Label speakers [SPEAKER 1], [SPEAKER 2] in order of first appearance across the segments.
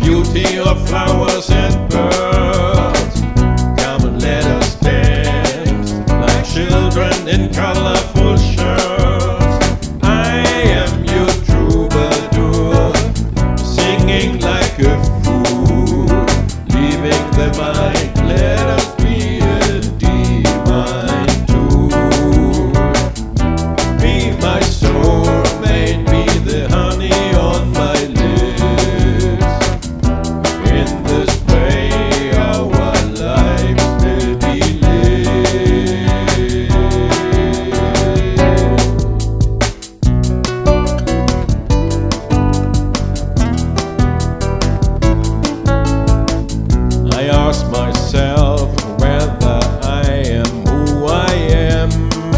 [SPEAKER 1] beauty of flowers and birds. Come and let us dance like children in colorful shirts. I am your troubadour, singing like a fool, leaving the mind. Let us be a divine tool. Be my soulmate, be the honey on my lips. In this way our lives will be lived. I ask myself whether I am who I am.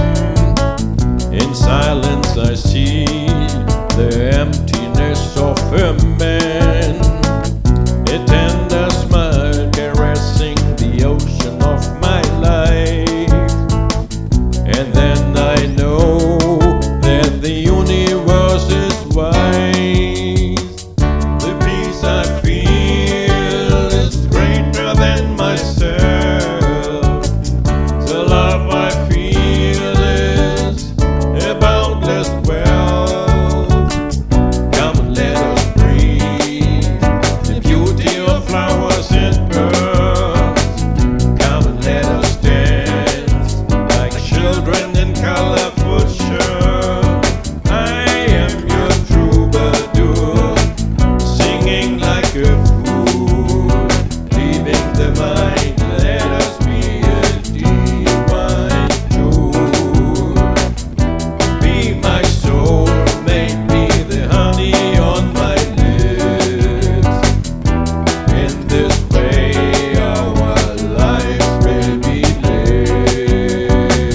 [SPEAKER 1] In silence I see the emptiness of a man. A tender smile caressing the ocean of my life. And then I know that the universe is wise. The peace I feel is greater than myself. The love I feel is a boundless wealth. Come and let us breathe the beauty of flowers and birds. Come and let us dance like children in colorful shirts. I am your troubadour, singing like a fool, leaving the mind. Let us be a divine tool. Be my soulmate, be the honey on my lips. In this way our lives will be lived.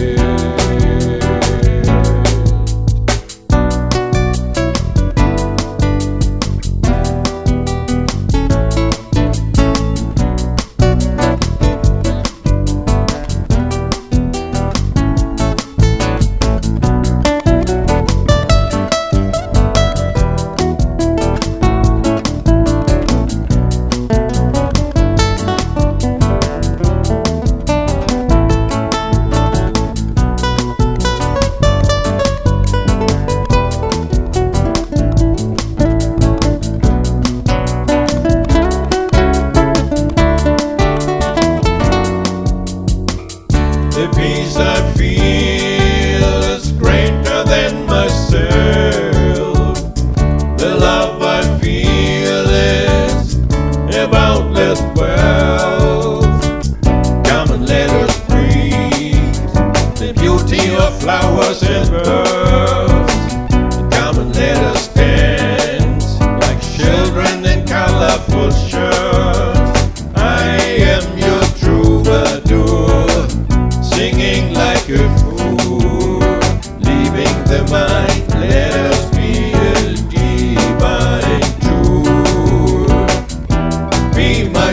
[SPEAKER 1] The peace I feel is greater than myself. The love I feel is a boundless wealth. Come and let us breathe the beauty of flowers and birds. Come and let us dance like children in colorful shirts. I am your troubadour, singing like a fool, leaving the mind. Let us be a divine tool. Be my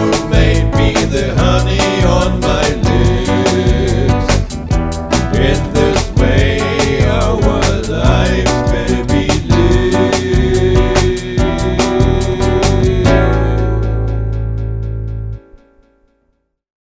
[SPEAKER 1] soulmate, be the honey on my lips. In